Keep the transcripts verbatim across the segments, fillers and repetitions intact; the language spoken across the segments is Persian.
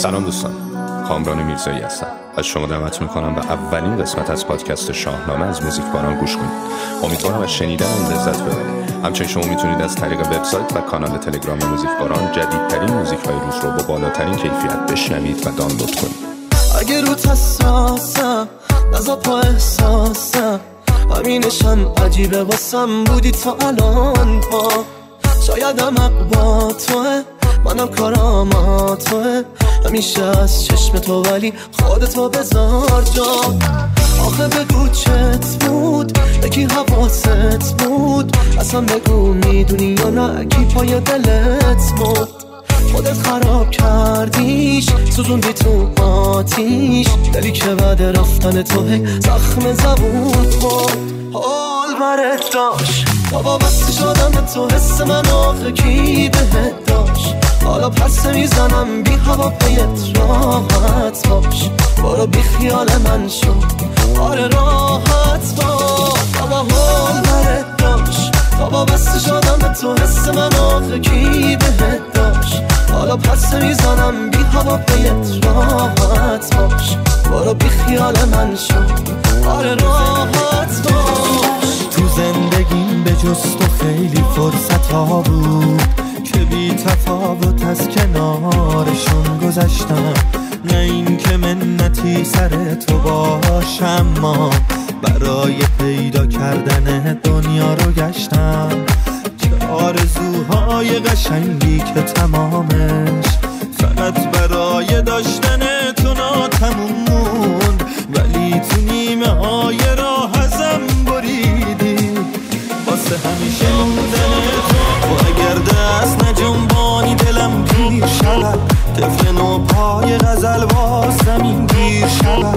سلام دوستان، کامران میرزایی هستم. از شما دعوت میکنم به اولین قسمت از پادکست شاهنامه از موزیک باران گوش کنید. امیدوارم از شنیدن اون لذت ببرید. همچنین شما میتونید از طریق وبسایت و کانال تلگرام موزیک باران جدیدترین موزیک های روز رو با بالاترین کیفیت بشنوید و دانلود کنید. اگه رو حساسم نزا پا احساسم، همینشم عجیبه واسم بودی تا الان پا. شایدم اقوا توه، منم کارام توه، همیشه از چشم تو ولی خودتو بذار جا. آخه بگو چت بود، یکی حواست بود، اصلا بگو میدونی یا نه کی پای دلت بود. خودت خراب کردیش، سوزوندی تو آتیش، دلی که بعد رفتن تو هی زخم زبون خود. حال برت داشت بابا بستی شدم به تو، حس من آخه کی بهت داشت. حالا پس میزنم بی هوا پیت راحت باش، برو بی خیال من شو، آره راحت باش. بابا حال برت داشت بابا بستی شدم به تو، حس من آخه کی بهت داشت. حالا پس میزنم بی هوا پیت راحت باش، برو بی خیال من شو، آره راحت باش. تو زندگیم به جز تو خیلی فرصت ها بود که بی تفاوت از کنارشون گذشتم. نه این که منتی سر تو باشم، ما برای پیدا کردن دنیا رو گشتم. چه آرزوهای قشنگی که تمامش فقط برای داشتن تو ناتموم موند، ولی تو نیمه های راه ازم بریدی واسه همیشه موندن تو. و اگر دست نجنبانی دلم پیر شود، طفل نو پای غزل واسم این گیر شود.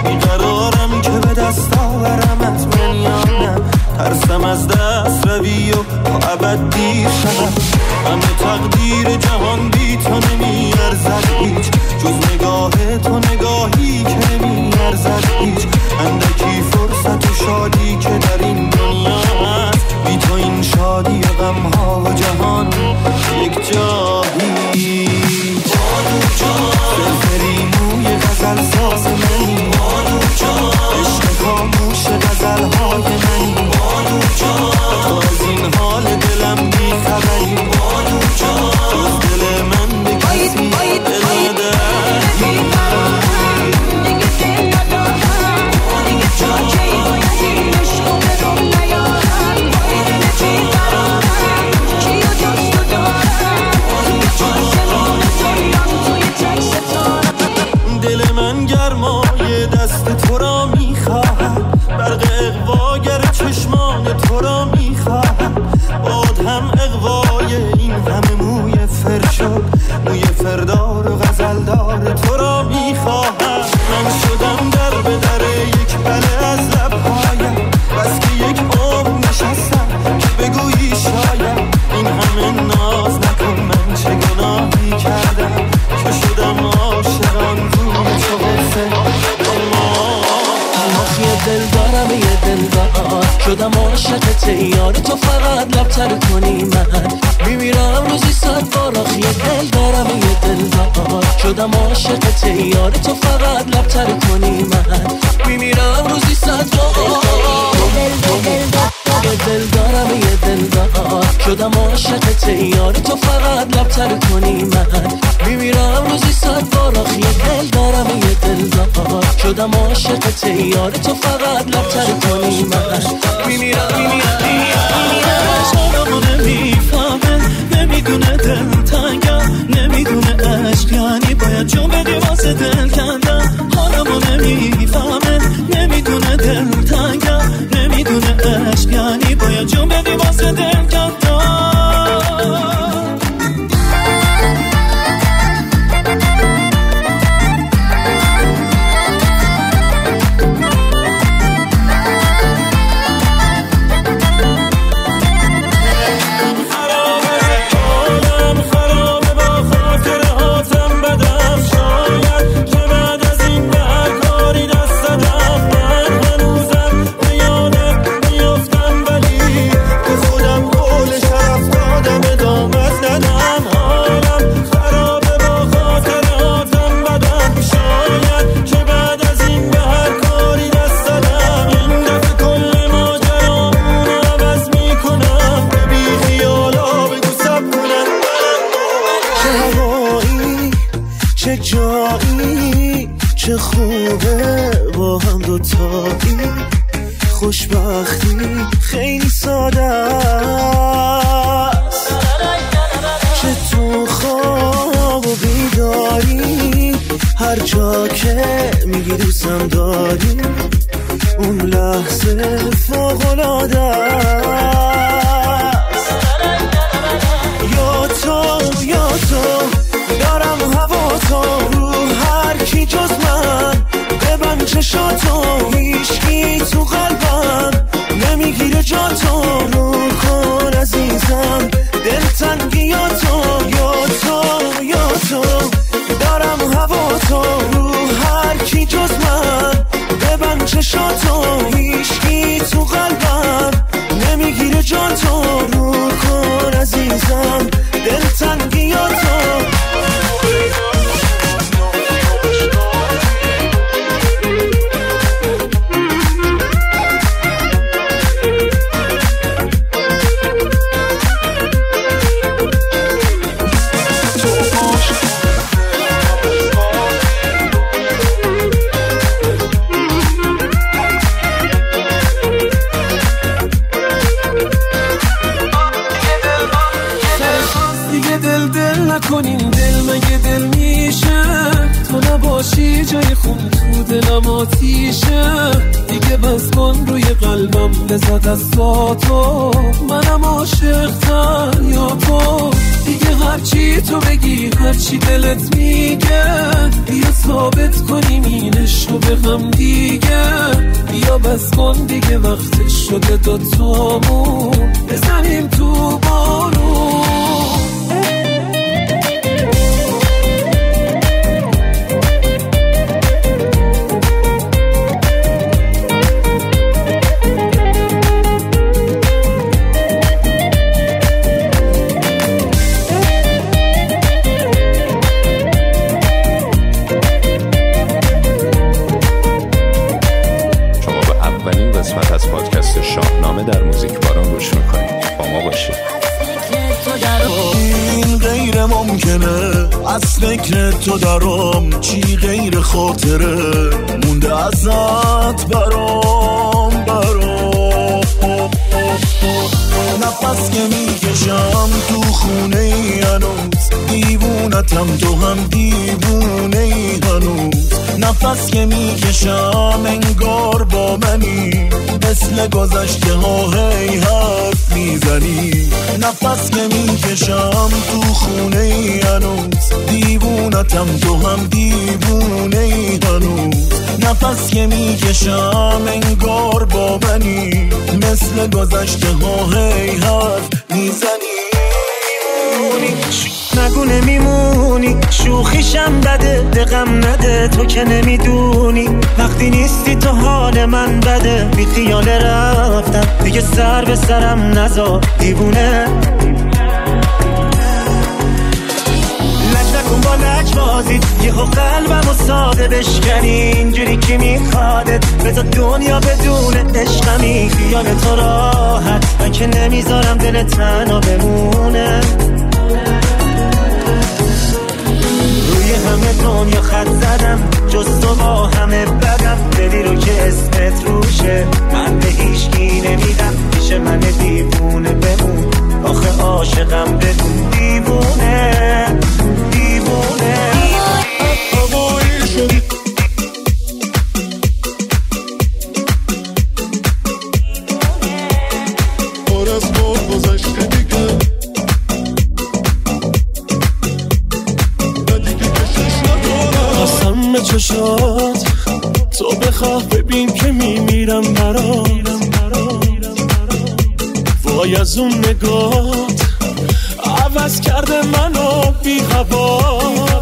بیقرارم که به دست آورمت منیانم، ترسم از دست روی و تا ابد دیر شود. همه تقدیر جهان بی تو نمی ارزد هیچ، جز نگاه تو نگاهی که نمی ارزد هیچ. اندکی فرصت و شادی که در این دنیا هست، بی تو این شادی و غم ها و جهان یک جایی. سرسری موی غزل ساز منی، عشق خاموش غزل های منی. از این حال دلم بی خبری، از دل من به کسی دل ندهی. دل من گرمای دست تو را میخواهد، برق اغواگر چشمان تو را میخواهد. باد هم اغوای این همه موی فرشد، موی فردار و غزلدار تو را میخواهد. من شدم در به در یک بله از لبهایم، بس که یک عمر نشستم که بگویی شاید. این همه ناز نکن، من چه گناهی کردم که شدم عاشقان روی تو حسه. آخ یه دل دارم یه دل دار، شدم عاشقت یار تو، فقط لبتر کنی من میمیرم روزی صد بار. آخ یه دل دارم یه دل دار، شدم عاشقت یار تو، فقط لبتر کنی من میمیرم روزی صد بار. یه دل دارم یه دل دار، شدم عاشقت یار تو، فقط لبتر کنی من میمیرم روزی صد بار. آخ یه دل دارم یه دل دار، شدم عاشقت یار تو، فقط لبتر کنی من میمیرم میمیرم میمیرم. شارمو نمیفهمه، نمیدونه دل تنگم، نمیدونه عشق یعنی باید جون بدی واسه دل کندم. حالمو نمیفهمه، نمیدونه دل تنگم، نمیدونه عشق یعنی باید جون بدی واسه دل کندم. خرابه حالم چه هوایی چه جایی چه خوبه با هم دوتایی خوشبختی خیلی ساده است چه تو خواب و بیداری هر جا که میگی دوستم داری اون لحظه فوق‌العاده است یا تو یا تو دارم هوا تو رو هر کی جز من ببند چشاتو هیچکی تو قلبم نمیگیره جا تو رو کن عزیزم دلتنگی یا تو یا تو یا تو دارم هوا تو رو هر کی جز من ببند چشاتو هیچکی تو قلبم نمیگیره جا تو رو کن عزیزم دلتنگی یا تو کنیم دل مگه دل میشه تو نباشی جای خون تو دلم آتیشه دیگه بس کن روی قلبم لذت از تو منم عاشق‌تر یا تو دیگه هرچی تو بگی هرچی دلت میگه بیا ثابت کنیم این عشقو به هم دیگه بیا بس کن دیگه وقتش شده دوتامون بزنیم تو بارون قسمت از پادکست شاهنامه در موزیک باران گوش میکنید. با ما باشید. این غیر ممکنه از فکر تو درام چی غیر خاطره مونده ازت برام برام نفس که میکشم تو خونه ای هنوز دیوونتم تو هم دیوونه ای هنوز نفس که میکشم انگار با منی مثل گذشته ها هی حرف میزنی نفس که میکشم تو خونه ای هنوز دیوونتم تو هم دیوونه ای هنوز نفس که میکشم انگار با منی مثل گذشته ها هی حرف میزنی نگو نمیمونی شوخیشم بده دقم نده تو که نمیدونی وقتی نیستی تو حال من بده بی خیال رفتم دیگه سر به سرم نذار دیوونه لج نکن با لج بازید یهو قلبمو ساده بشکنی اینجوری که میخوادت بذار دنیا بدون عشقمی خیال تو راحت من که نمیذارم دل تنها بمونه روی همه دنیا خط زدم جز تو با همه بدم دلی رو که اسمت روشه من به هیچکی نمیدم پیش من دیوونه بمون آخه عاشقم بدون دیوونه دیوونه هوایی شدی پر از بار گذشته دیگه قسم به چشات تو بخواه ببین که میمیرم برات وای از اون نگات عوض کرده منو بی هوا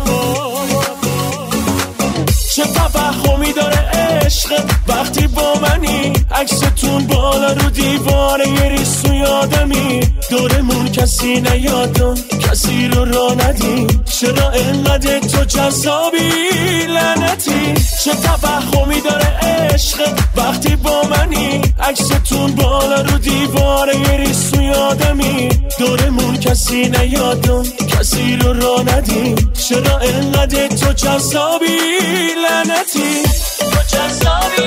چه تفهمی داره عشق وقتی با منی عکستون بالا رو دیواره یه ریسو یادمی دورمون کسی نیادم، کسی رو را ندیم. چرا اینقدر تو جذابی لعنتی؟ چه تفهمی داره عشق وقتی با منی؟ عکستون بالا رو دیواره یه ریسو یادمی. دورمون کسی نیادم، کسی رو را ندیم. چرا اینقدر تو جذابی لعنتی؟ تو جذابی،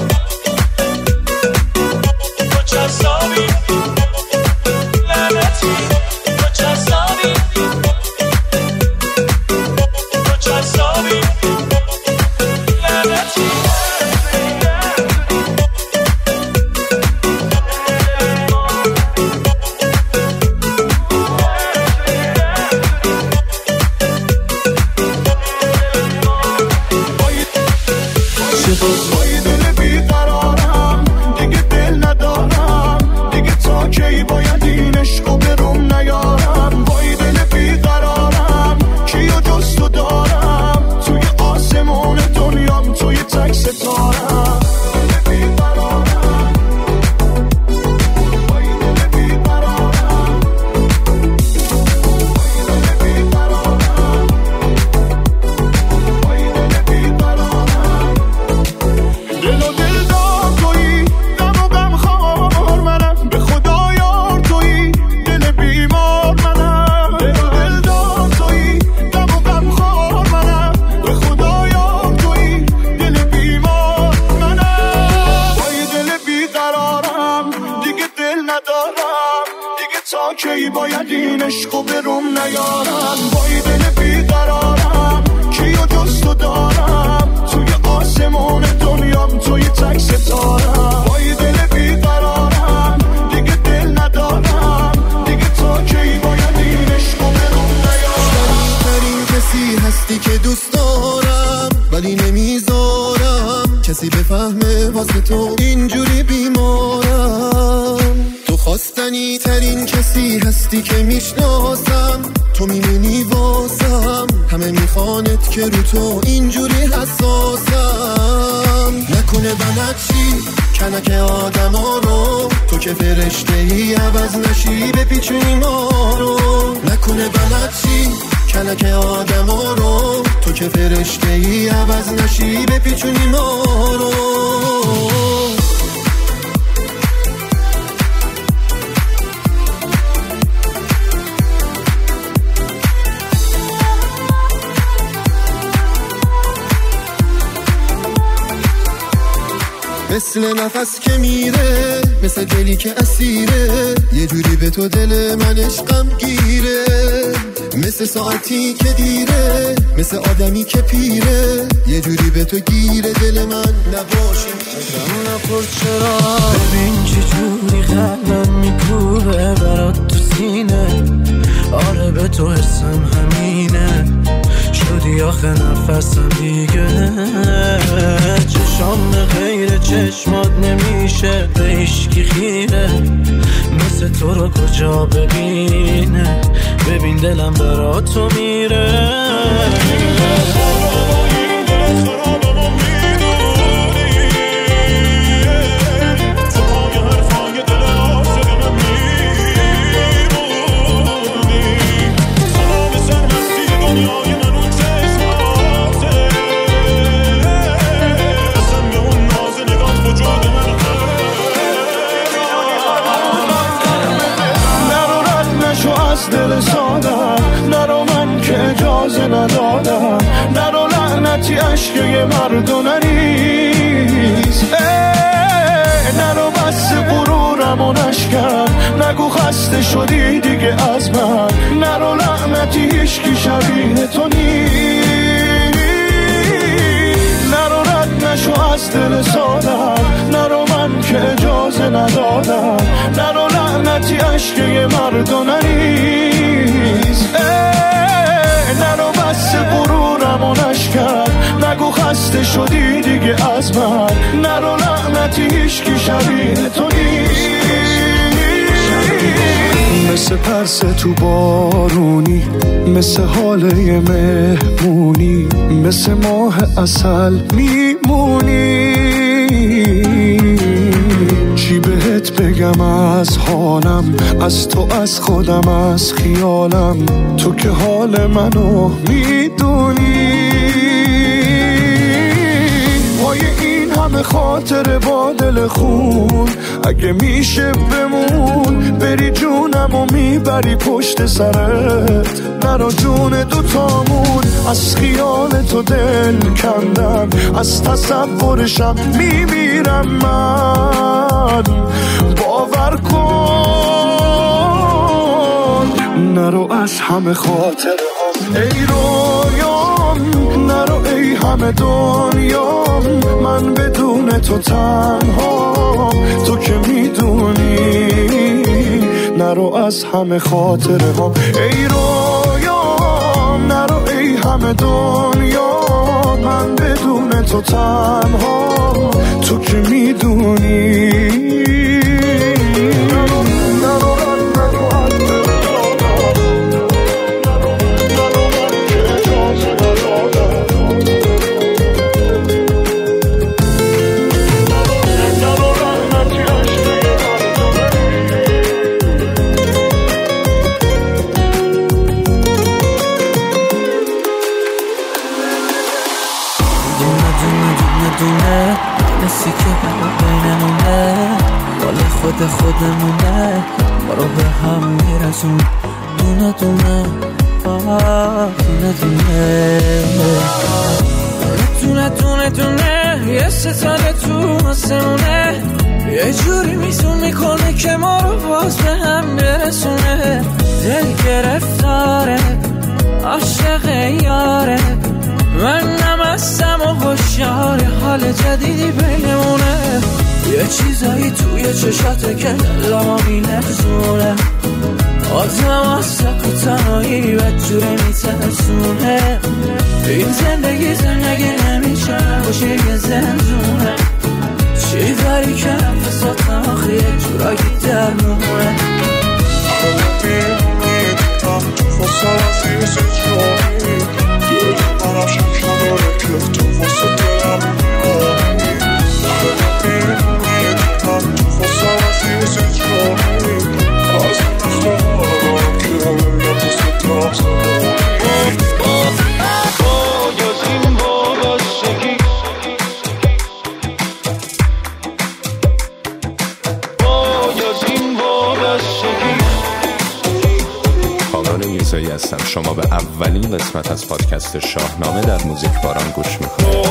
تو جذابی لعنتی. تو جذابی، تو جذابی لعنتی. بای دل بیقرارم دیگه دل ندارم، دیگه تا کی باید این عشقو بروم نیارم. بای دل بیقرارم کیو جز تو دارم، توی آسمون دنیام توی تک ستارم. دل بیقرارم، بای دل بیقرارم، بای دل بیقرارم، بای دل بیقرارم. دل و دل دار تویی، غم و غم خوار منم، به خدا یار تویی، دل بیمار منم. دل و دل دار تویی، غم و غم خوار منم، به خدا یار تویی، دل بیمار منم. بای دل بیقرارم دیگه دل ندارم، دیگه تا کی باید این عشقو بروم نیارم. بای دل بیقرارم کیو جز تو دارم، توی آسمون دنیام توی تک ستارم. بای دل بیقرارم دیگه دل ندارم، دیگه تا کی باید این عشقو بروم نیارم. ترین کسی هستی که دوست دارم ولی نمیذارم کسی بفهمه واسه تو اینجوری بیمارم. تو خواستنی ترین کسی هستی که میشناسم، تو میمونی واسم، همه میخوانت که رو تو اینجوری حساسم. نکنه بلدشی کنک آدم ها رو، تو که فرشته ای عوض نشی بپیچونی ما رو. نکنه بلدشی کنک آدم ها رو، تو که فرشته ای عوض نشی بپیچونی ما رو. مثل نفس که میره، مثل دلی که اسیره، یه جوری به تو دل من عشقم گیره. مثل ساعتی که دیره، مثل آدمی که پیره، یه جوری به تو گیره دل من نباشه میرم نخور چرا. ببین چه جوری قلبم میکوبه برات تو سینه، آره به تو حسم همینه، شدی آخه نفسم دیگه. چشام غیر چشمات نمیشه به عشقی خیره، مثل تو رو کجا ببینه، ببین دلم برا تو میره. دل سادم نرو، من که اجازه ندادم، نرو لعنتی عشق یه مرد و نریز. نرو بس غرورم و نشکن، نگو خسته شدی دیگه از من، نرو لعنتی هیچکی شبیه تو نیست. نرو رد نشو از دل سادم، نرو من که اجازه ندادم، نرو لعنتی عشق یه مرد و نریز. نرو بس غرورم و نشکن، نگو خسته شدی دیگه از من، نرو لعنتی هیچکی شبیه تو نیست. مثل پرس تو بارونی، مثل حاله مهمونی، مثل ماه عسل میمونی. چی بهت بگم از حالم، از تو، از خودم، از خیالم، تو که حال منو میدونی. پای این همه خاطر با دل خون، اگه میشه بمون، بری جونم و میبری پشت سرت، نرا جون دوتامون. از خیال تو دل کندم، از تصورشم میمیرم من، باور کن. نرو از همه خاطر هم ای رویام، نرو ای همه دنیام، من بدون تو تنها، تو که میدونی. نرو از همه خاطر هم ای رویام، نرو ای همه دنیا، من بدون تو تنها، تو که میدونی. نسی که بینمونه حال خود خودمونه، ما رو به هم میرسون دونه دونه دونه دونه دونه دونه دونه. یه ستاره تو آسمونه یه جوری میزون میکنه که ما رو باز به هم برسونه. دل گرفتاره عاشق یاره، من نمستم و هوشیار حال جدیدی بینمونه. یه چیزایی توی چشاته که دلما میلرزونه، آدم از سکوتنهایی بدجوره میترسونه. این زندگی زندگی نمیشه باشه یه زندونه، چی داری که نفساتم آخه یه جورایی درمونه. مناشم کناره که تو واسه دلم میکنی، من تو واسه عزیز جایی، از نخواه که نفسه دست وای از این وابستگی، وای از این وابستگی. کامران میرزایی هستم. شما به اولین قسمت از پادکست شاهنامه در موزیک باران گوش میکنید.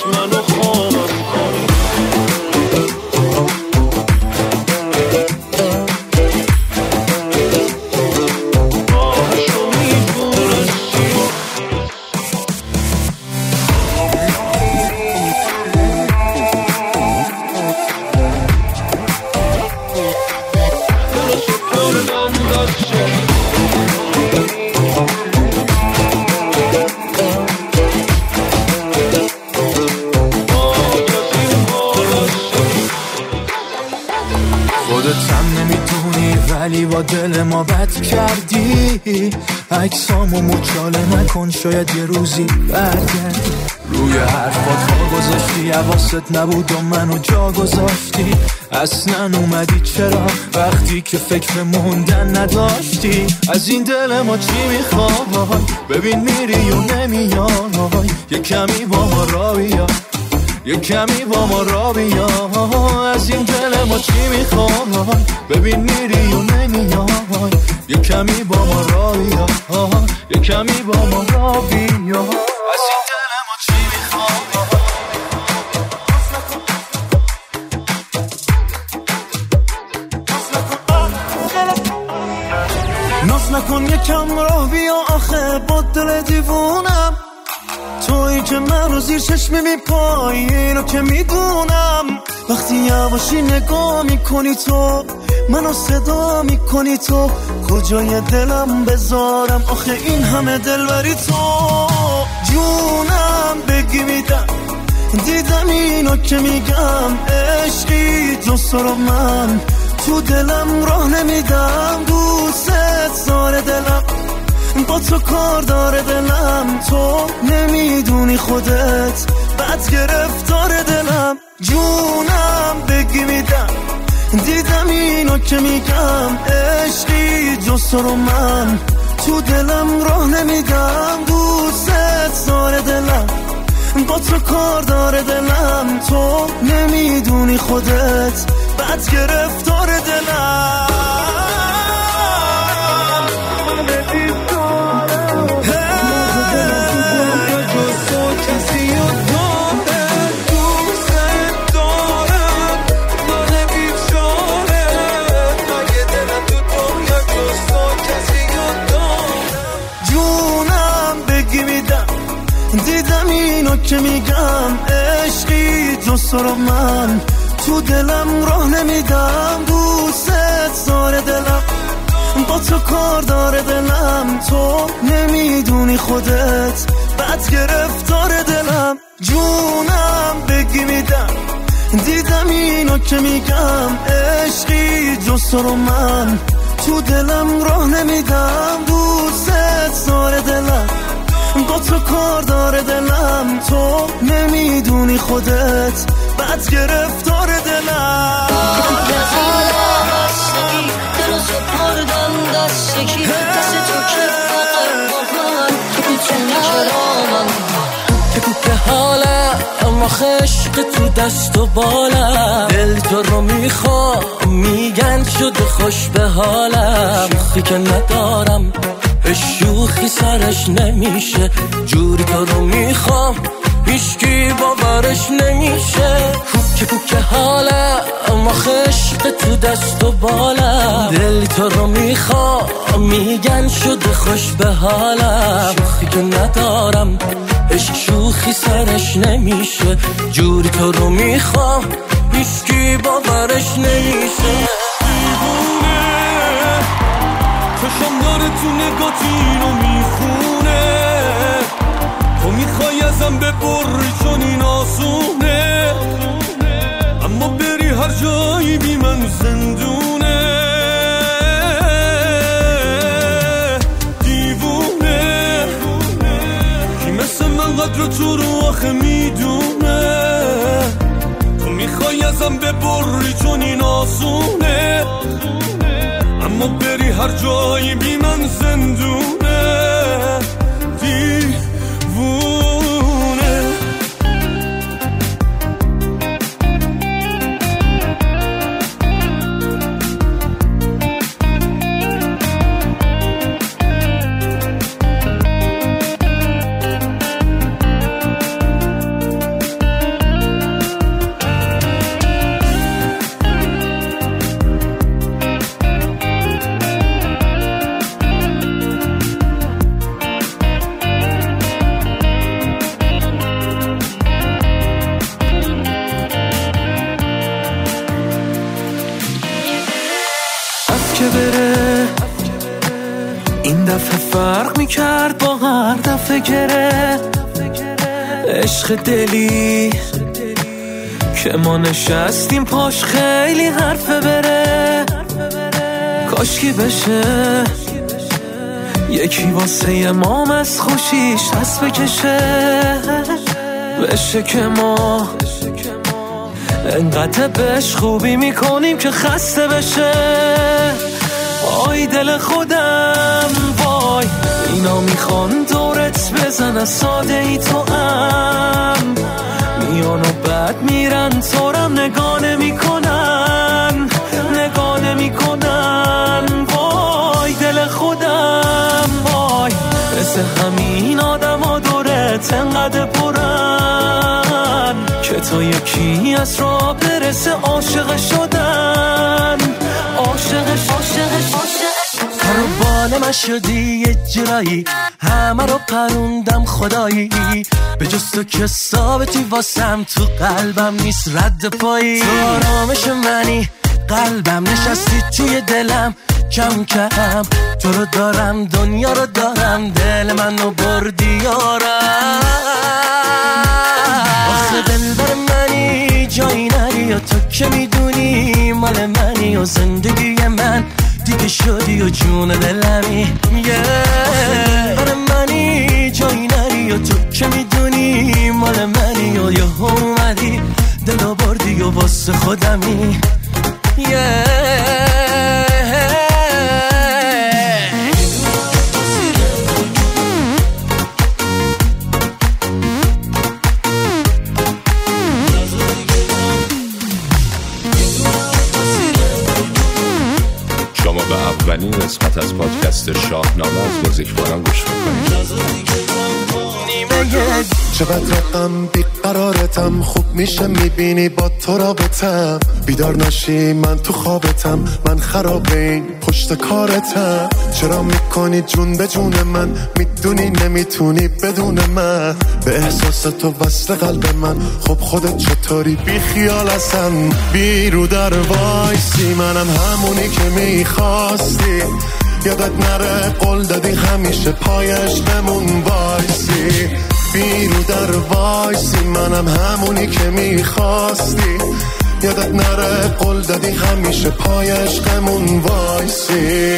ولی با دل ما بد کردی، عکسامو مچاله نکن شاید یه روزی برگردی. روی حرفات ها گذاشتی حواست نبود و منو جا گذاشتی، اصلا اومدی چرا وقتی که فکر موندن نداشتی. از این دل ما چی میخوای ببین میری و نمیای، یه کمی با ما را بیا، یه کمی با ما را بیا. از این دل ما چی میخوای ببین میری و نمیای، یه کمی با ما را بیا، یه کمی با ما را بیا. از این دل ما چی میخوای ناز نکن، یکم راه بیا آخه با دل دیوونم، تویی که من رو زیر چشمی میپایی اینو که میدونم. وقتی یواشی نگاه میکنی تو منو صدا میکنی، تو کجای دلم بذارم آخه این همه دلبری تو. جونم بگی میدم دیدم اینو که میگم، عشقی تو سرو من تو دلم راه نمیدم. دوست داره دلم با تو کار داره دلم، تو نمیدونی خودت بد گرفتار دلم. جونم بگی میدم دیدم اینو که میگم عشقی جز تو رو من تو دلم راه نمیدم دوست داره دلم با تو کار داره دلم تو نمیدونی خودت بد گرفتار دلم دیدم اینو که میگم عشقی جز تو رو من تو دلم راه نمیدم دوست داره دلم با تو کار داره دلم تو نمیدونی خودت بد گرفتار دلم جونم بگی میدم دیدم اینو که میگم عشقی جز تو رو من تو دلم راه نمیدم دوست داره دلم با تو کار داره دلم تو نمیدونی خودت بد گرفتار دلم دل سپردم دست کی دست تو که فقط با من میتونی کرامم که حاله اما خشق تو دست و بالم دل تو رو میخوام میگن شده خوش به حالم شوخی که ندارم شوخی سرش نمیشه جوری تو رو میخوام هیچکی باورش نمیشه کوکه کوکه حاله اما خشق تو دست و بالم دل تو رو میخوام میگن شده خوش به حالم شوخی که ندارم عشق شوخی سرش نمیشه جوری تو رو میخوام هیچکی باورش نمیشه چشم داره تو نگات اینو میخونه تو میخوای ازم ببری چون این آسونه اما بری هر جایی بی من زندونه دیوونه کی مثل من قدر تو رو آخه میدونه تو میخوای ازم ببری چون این آسونه اما بری هر جایی بی من زندونه دیوونه این دفعه فرق میکرد با هر دفعه گره عشق دلی که ما نشستیم پاش خیلی حرفه بره کاشکی بشه یکی واسه ما از خوشیش دست بکشه بشه که ما انقدر بهش خوبی میکنیم که خسته بشه آی دل خودم وای اینا میخوان دورت بزن ساده ای تو هم میان و بعد میرن تورم نگاه نمی کنن نگاه نمی کنن وای دل خودم وای مثل همین آدم ها دورت انقدر پرن که تا یکی از را برسه عاشق شدن عاشقش عاشقش عاشقش قربان من شدی یه جرایی همه رو پروندم خدایی به جز تو که ثابتی واسم تو قلبم نیست رد پایی تو آرامش منی قلبم نشستی توی دلم کم کم تو رو دارم دنیا رو دارم دل منو بردی یارم آخه دل بر منی جایی نری و تو که میدونی مال منی و زندگی من دیگه شدی و جون دلمی yeah. بر منی جایی نری و تو که میدونی مال منی و یه اومدی دلو بردی و واسه خودمی yeah. قسمت از پادکست شاهنامه از موزیکباران گوش میکنید. چقدر غم بیقرارتم، خوب میشه میبینی با تو رابطم، بیدار نشی من تو خوابتم، من خراب این پشت کارتم. چرا میکنی جون به جون من، میدونی نمیتونی بدون من، به احساس تو وصل قلب من. خب خودت چطوری بی خیال هستم، بی رو در وایسی، منم همونی که میخواستی. یادت نره قول دادی همیشه پایش بمون وایسی، بی رو در وایسی، منم همونی که میخواستی. یادت نره قول دادی همیشه پایش بمون وایسی.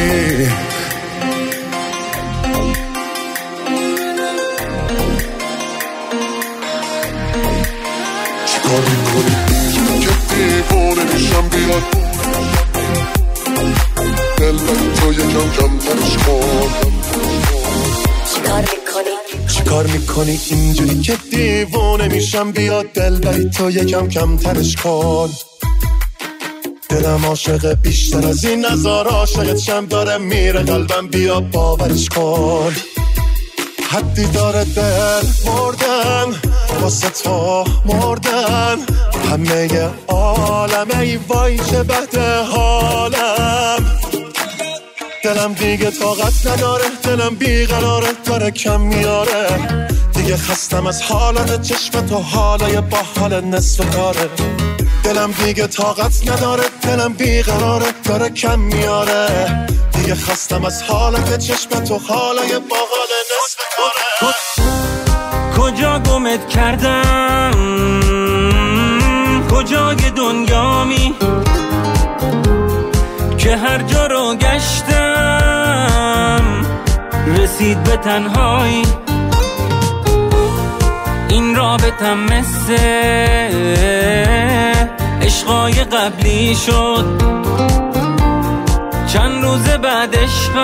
چیکار میکنی که دیوانه میشم بیاد دل من تو یکم کم ترش کن. چیکار میکنی چیکار میکنی اینجوری که دیوانه میشم بیاد دل بری تو یکم کم ترش کن. دلم عاشق بیشتر از این نظر عاشقت شم داره میره قلبم بیا باورش کن. حدی داره دل مردن واسه تو مردن، همه عالمه ای وای چه بده حالم. دلم دیگه طاقت نداره، دلم بیقراره داره کم میاره، دیگه خستم از حالت چشم تو حالای با حال نصف کاره. دلم دیگه طاقت نداره، دلم بیقراره داره کم میاره، دیگه خستم از حالت چشم تو حالای با حال نصف کاره. کجا گمت کردم، کجای دنیامی که هر جا رو گشتم رسید به تنهایی. این رابطم مثل عشقای قبلی شد، چند روز بعد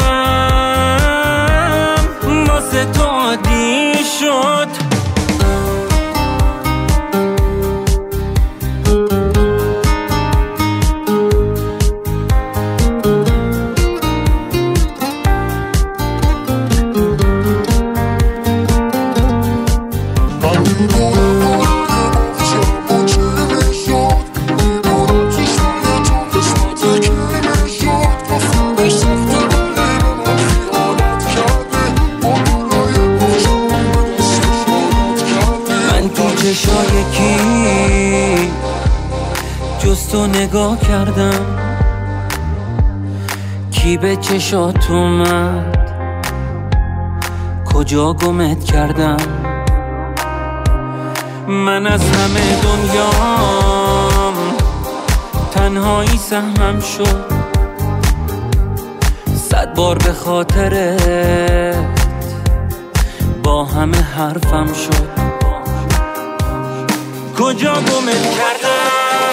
عشقم واسه تو عادی شد. چشایکی جز تو نگاه کردم، کی به چشات اومد، کجا گمت کردم. من از همه دنیام تنهایی سهمم شد، صد بار به خاطرت با همه حرفم شد. کجا گمت کردم،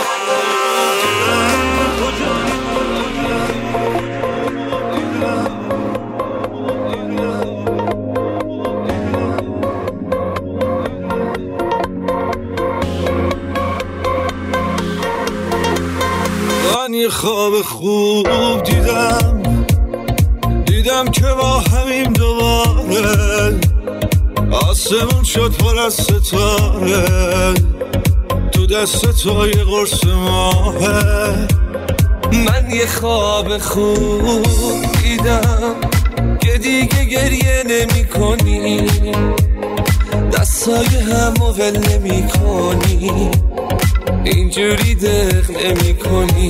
من یه خواب خوب دیدم، دیدم که با همیم دوباره آسمون شد پر از ستاره، تو دست تو یه قرص ماهه. من یه خواب خوب دیدم که دیگه گریه نمی کنی، دستای همو ول نمی کنی، اینجوری دق نمی کنی.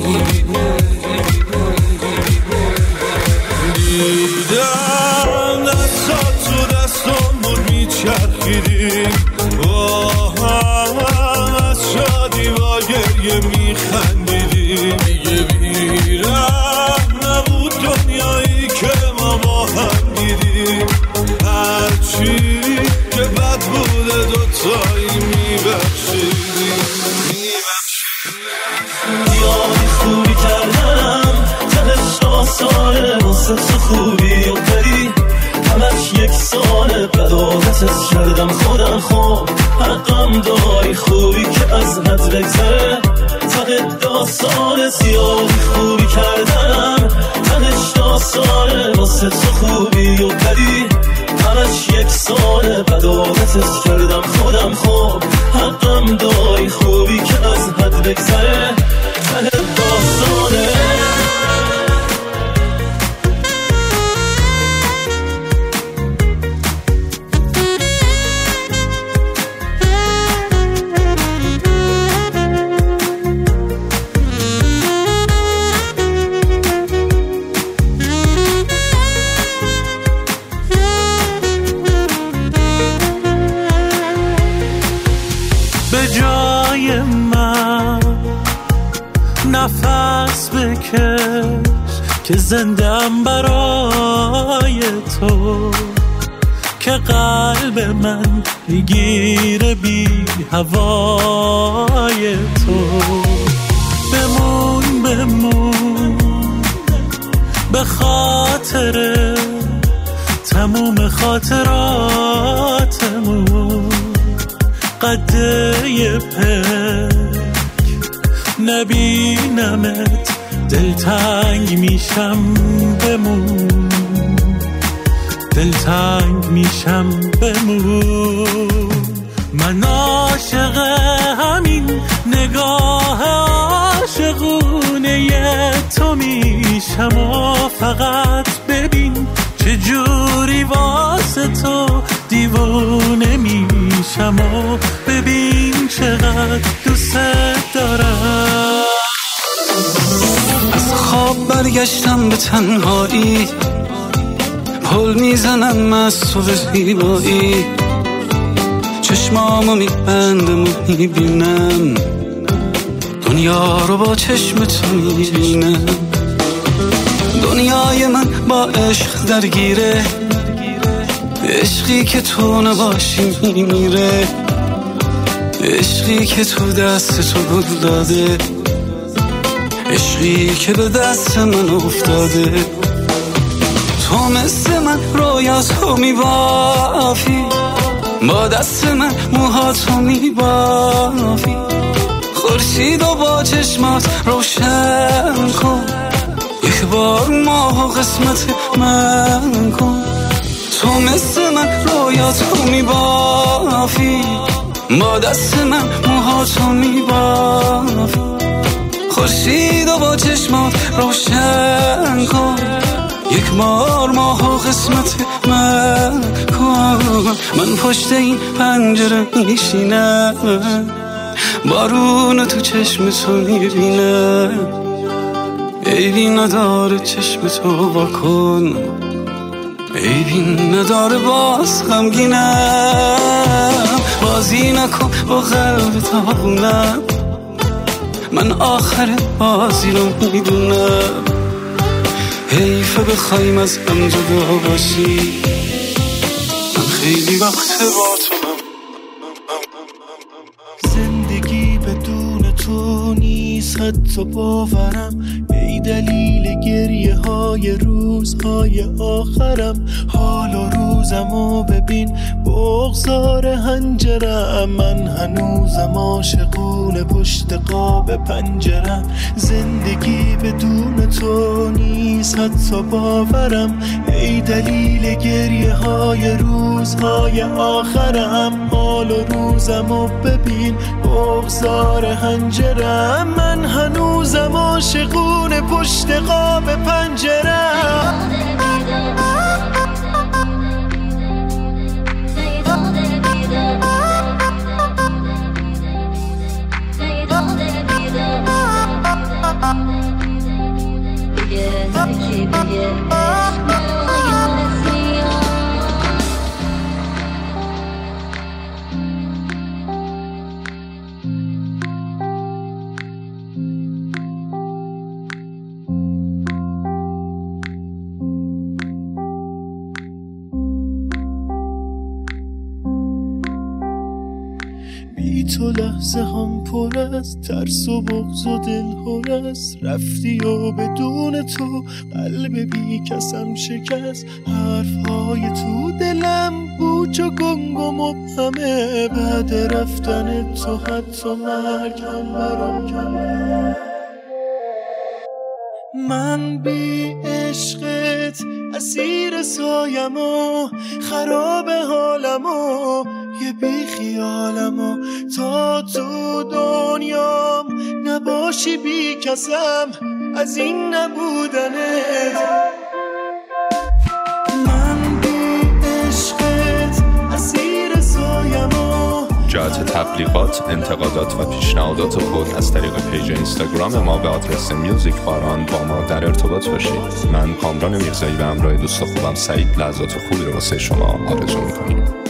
دیدم دستات تو دستامون میچرخیدیم، با هم از شادی با گریه میخندیدیم. دیگه بیرم نبود دنیایی که ما با هم دیدیم، هرچی که بد بوده دوتایی میبخشیدیم. دیاری خوبی کردم تهش آسانه، واسه تو خوبی و بری همش یک ساله، بداهتت کردم خودم خوب حقم داری، خوبی که از حد بگذره ته داستان. زیادی خوبی کردم تهش داستانه واسه تو خوبی و بدی همش یک ساله بدالتت کردم خودم خوب حقم داری خوبی که از حد بگذره ته داستانه نفس بکش که زندم برای تو که قلب من میگیره بی هوای تو بمون بمون به خاطر تموم خاطراتمون قده پک نبینمت دلتنگ میشم بمون دلتنگ میشم بمون من عاشق همین نگاه عاشقونه تو میشم و فقط ببین چجوری واسه تو دیوونه میشم و ببین چقدر دوست دارم از خواب برگشتم به تنهایی پل میزنم از تو زیبایی چشمامو میبندم و میبینم دنیا رو با چشم تو میبینم دنیای من با عشق درگیره عشقی که تو نباشی میمیره عشقی که تو دست تو گل داده عشقی که به دست من افتاده تو مثل من رویاتو میبافی با دست من موهاتو میبافی خورشید و با چشمات روشن کن یک بار ماه قسمت من کن تو مثل من رویاتو میبافی با دست من موهاتو میبافی خورشید و با چشمات روشن کن یک بار ماه قسمت من کن من پشت این پنجره میشینم بارون تو چشم تو میبینم عیبی نداره چشم تو واکن عیبی نداره باز غمگینم بازی نکن با قلب تاغونم من آخر بازی رو میدونم حیفه بخوایم از هم جدا باشی من خیلی وقت با تو زندگی بدون تو نیست حتی باورم ای دلیل گریه های روزهای آخرم حال و روزمو ببین بغضار هنجرم من هنوزم عاشقونه پشت قاب پنجرم زندگی بدون تو نیست حتی باورم ای دلیل گریه های روزهای آخرم حال و روزمو ببین بغضار هنجرم من هنوزم عاشقونه پشت قاب پنجرم بی تو لحظه هم پر از ترس و بغض و دل هر است رفتی و بدون تو قلب بی کسم شکست حرفهای تو دلم پوچ و گنگ و مبهمه بعد رفتن تو حتی مرگم برام کمه من بی عشقت اسیر سایم و خراب حالم و یه بی خیالم و تا تو دنیام نباشی بی کسم از این نبودنت. من بی عشقت اسیر سایم و جهت تبلیغات، انتقادات و پیشنهادات خود از طریق پیج اینستاگرام ما به آدرس میوزیک باران با ما در ارتباط باشید. من کامران میرزایی به همراه دوست خوبم سعید لحظات خوبی رو واسه شما آرزو می‌کنیم.